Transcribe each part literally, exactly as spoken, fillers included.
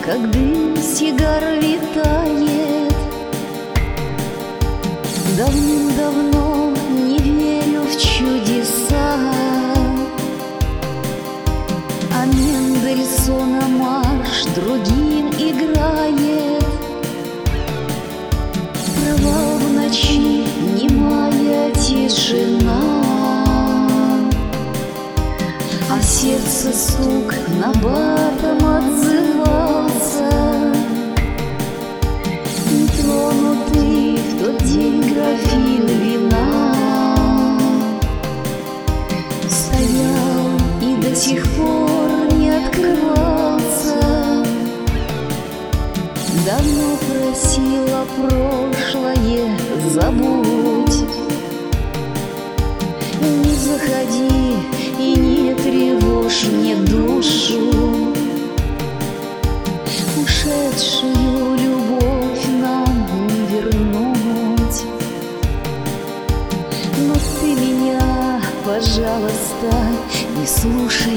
как дым сигар витает. Давным-давно не верю в чудеса, а Мендельсона марш другим играет. Провал в ночи, немая тишина, а сердце стук набатом отзывался. Нетронутый в тот день графин вина стоял и до сих пор не открывался. Давно просила прошлое забудь, не заходи и не тревожь мне душу. Ушедшую любовь нам не вернуть, но ты меня, пожалуйста, не слушай.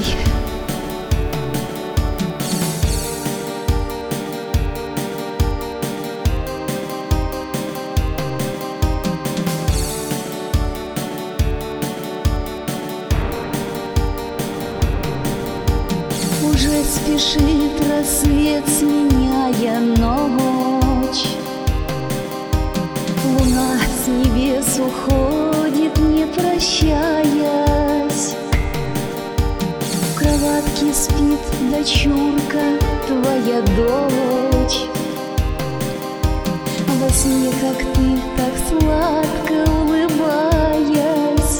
Уже спешит рассвет, сменяя ночь. Луна с небес уходит, не прощаясь. В кроватке спит дочурка, твоя дочь. Во сне, как ты, так сладко улыбаясь.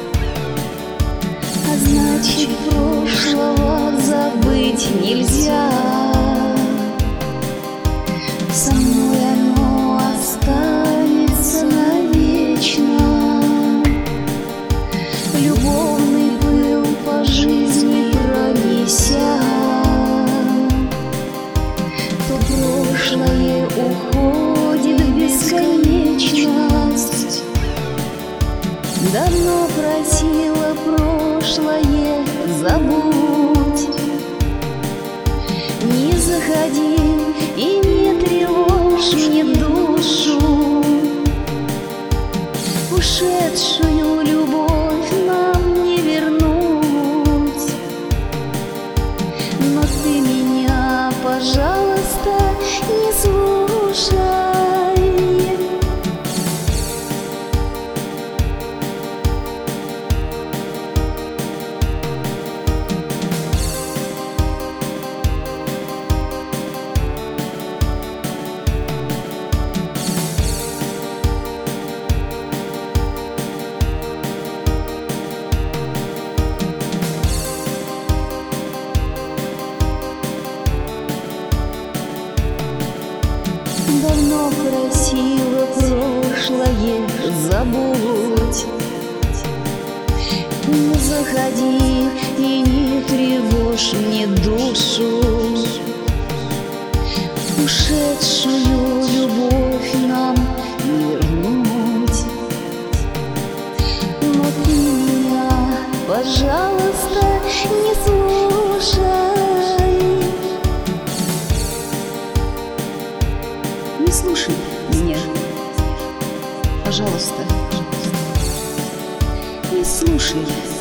А значит, прошлого забыть нельзя. Со мной оно останется навечно. Любовный пыл по жизни пронеся, то прошлое уходит в бесконечность. Давно просила прошлое забудь, не заходи и не тревожь мне душу. Ушедшую любовь нам не вернуть, но ты меня, пожалуйста, не слушай. Давно просила прошлое забудь, не заходи и не тревожь мне душу. Ушедшую любовь нам не вернуть, но ты меня, пожалуйста, не слушай. Не слушай меня, пожалуйста, не слушай.